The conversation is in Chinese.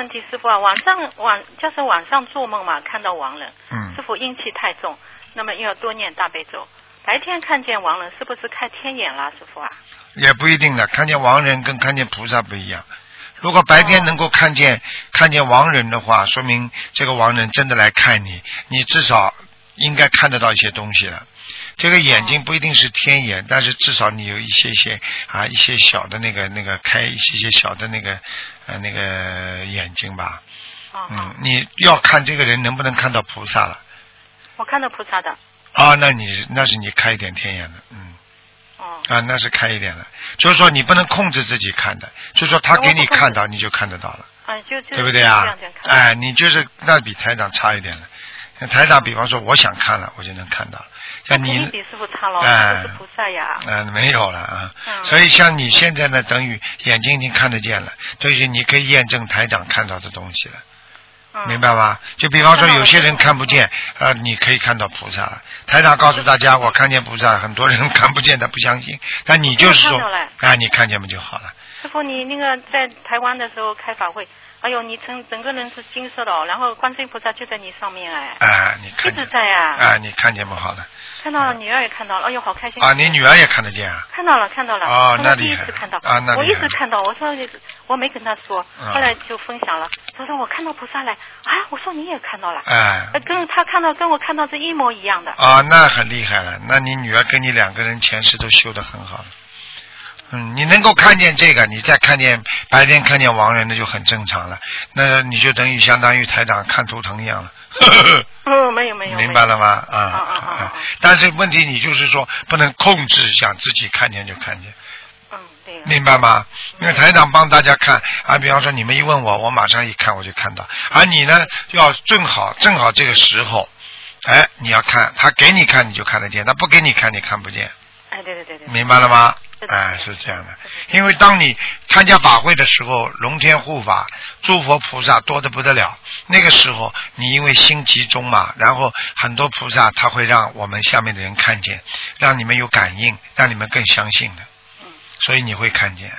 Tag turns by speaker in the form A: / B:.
A: 问题，师傅啊，就是晚上做梦嘛，看到亡人，师傅阴气太重，那么又要多念大悲咒。白天看见亡人，是不是开天眼了，师傅啊？也
B: 不一定的，看见亡人跟看见菩萨不一样。如果白天能够看见亡人的话，说明这个亡人真的来看你，你至少应该看得到一些东西了。这个眼睛不一定是天眼，但是至少你有一些小的那个开一些小的那个眼睛吧。你要看这个人能不能看到菩萨了。
A: 我看到菩萨的。
B: 那是你开一点天眼的，那是开一点的，就是说你不能控制自己看的，就是说他给你看到你就看得到了，对不对啊？你就是那比台长差一点了。台长比方说我想看了我就能看到，像你
A: 比师傅差了，是菩萨呀。
B: 没有了啊。所以像你现在呢，等于眼睛已经看得见了，所以你可以验证台长看到的东西了。明白吗？就比方说有些人看不见，你可以看到菩萨了。台长告诉大家，我看见菩萨，很多人看不见的不相信，但你就是说，你看见不就好了？
A: 师傅，你那个在台湾的时候开法会，哎呦，你整个人是金色的哦，然后观世音菩萨就在你上面
B: 你看
A: 一直在啊。
B: 你看见不好了？
A: 看到了，女儿也看到了，哎呦，好开心！
B: 你女儿也看得见啊？
A: 看到了。
B: 那
A: 第一次看到
B: 那
A: 我一直看到，我说我没跟她说，后来就分享了，她说我看到菩萨了我说你也看到了，跟她跟我看到是一模一样的。
B: 那很厉害了，那你女儿跟你两个人前世都修得很好了。你能够看见这个，你再看见白天看见亡人，那就很正常了。那你就相当于台长看图腾一样了。
A: 没有。
B: 明白了吗？但是问题你就是说不能控制，想自己看见就看见。
A: 对。
B: 明白吗？因为台长帮大家看比方说你们一问我马上一看我就看到，而你呢要正好这个时候，你要看，他给你看你就看得见，他不给你看你看不见。
A: 对。
B: 明白了吗？是这样的，因为当你参加法会的时候，龙天护法、诸佛菩萨多得不得了。那个时候，你因为心集中嘛，然后很多菩萨他会让我们下面的人看见，让你们有感应，让你们更相信的，所以你会看见。